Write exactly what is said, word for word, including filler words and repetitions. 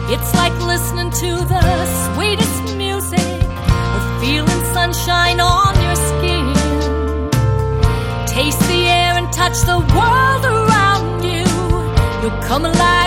It's like listening to the sweetest music or feeling sunshine on your skin. Taste the air and touch the world around you. You'll come alive